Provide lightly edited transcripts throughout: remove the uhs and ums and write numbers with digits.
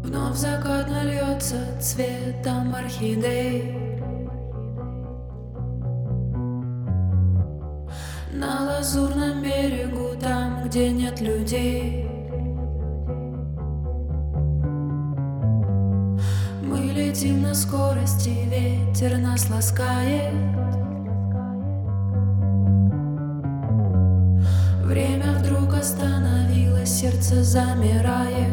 Вновь закат нальется цветом орхидей. На лазурном берегу, там, где нет людей, мы летим на скорости, ветер нас ласкает. Время вдруг остановилось, сердце замирает.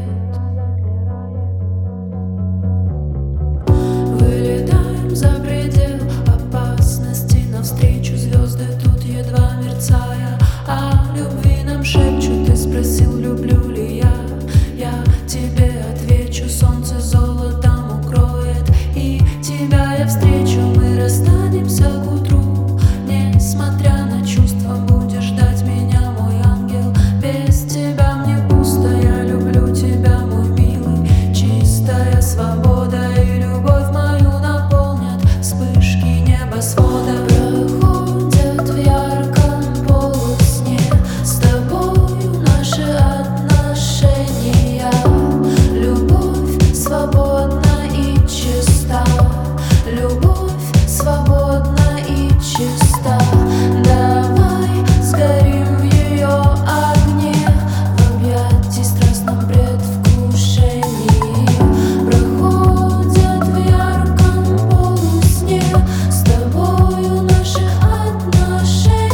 Вылетаем за предел опасности, навстречу звезды тут едва мерцая. О любви нам шепчут, ты спросил, люблю ли я. Я тебе отвечу, солнце золотом укроет, и тебя я встречу. Мы расстанемся к утру, несмотря на чувства, будешь ждать меня, мой ангел. Без тебя мне пусто, я люблю тебя, мой милый. Чистая свобода и любовь мою наполнят вспышки небосвода. Проходят в ярком полусне с тобою наши отношения. Любовь свободна и чиста, любовь свободна и чиста. Давай сгорим в ее огне, в объятии страстном предвкушении. Проходят в ярком полусне с тобою наши отношения.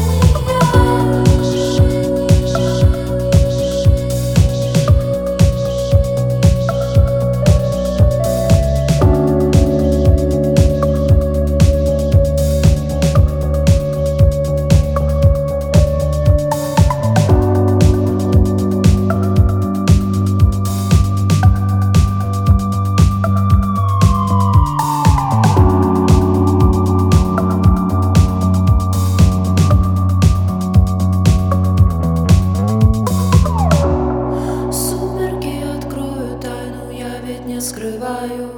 Сумерки открою тайну, я ведь не скрываю,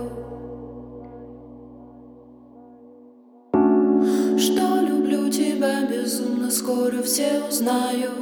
что люблю тебя безумно, скоро все узнают.